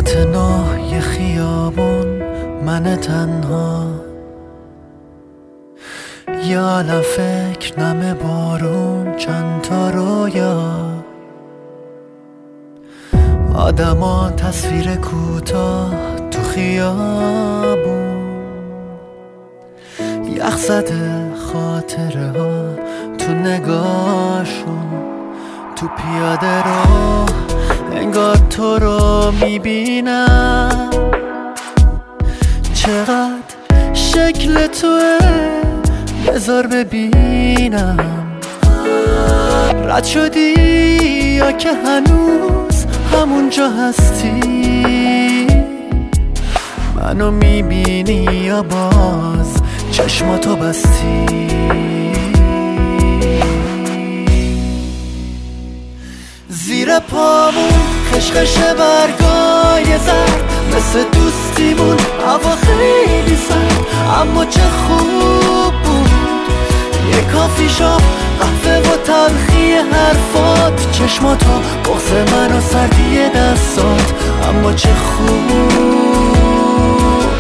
خط نوع خیابون، من تنها، یه عالم فکر، نم بارون، چند تا رویا، آدما، تصویر کوتاه تو خیابون، یخ زده خاطره ها تو نگاهشون، تو پیاده رو انگار تو رو میبینم، چقدر شکل توه بذار ببینم، رد شدی یا که هنوز همونجا هستی، منو میبینی یا باز چشماتو بستی. زیر پامون خشخش برگای زرد، مثل دوستیمون هوا خیلی سرد، اما چه خوب بود یه کافی شاپ، قهوه و تلخی حرفات، چشماتو، بغض من و سردی دستات، اما چه خوب بود،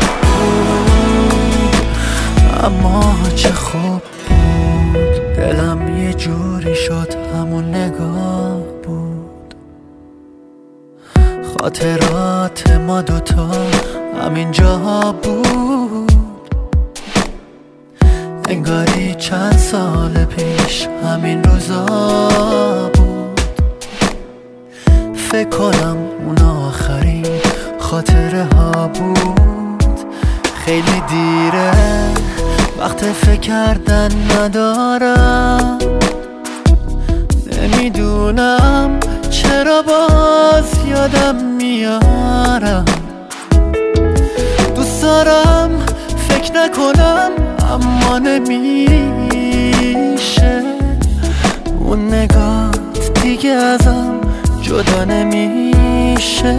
اما چه خوب بود. دلم یه جوری شد همون نگاه بود، خاطرات ما دوتا همین جاها بود، انگاری چند سال پیش همین روزا بود. فکر کنم اون آخرین خاطره ها بود، خیلی دیره وقت فکر کردن ندارم، نمیدونم چرا باز یادم میارم، دوست دارم فکر نکنم اما نمیشه، اون نگات دیگه ازم جدا نمیشه.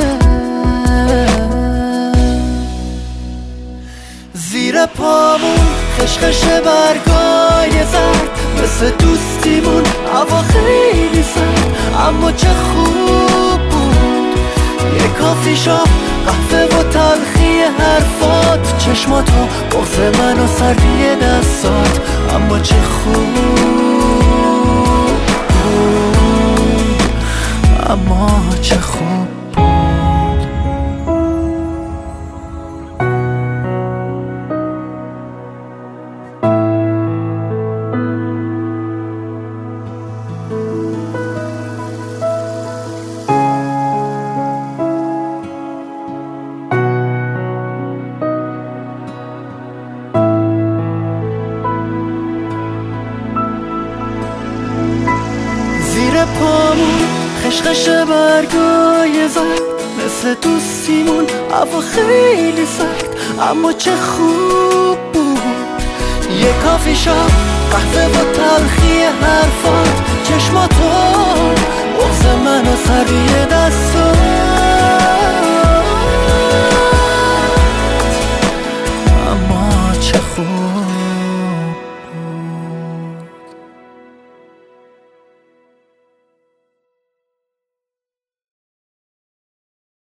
زیر پامون خشخش برگای زرد، مثل دوستیمون هوا خیلی سرد، اما چه خوب بود یه کافی شاپ، قهوه و تلخی حرفات، چشماتو، بغض من و سردی دستات، اما چه خوب بود، اما چه خوب بود. زیر پامون خشخش برگای زرد، مثل دوستیمون هوا خیلی سرد، اما چه خوب بود یه کافی شاپ، قهوه و تلخی حرفات، چشماتو، بغض من و سردی دستات.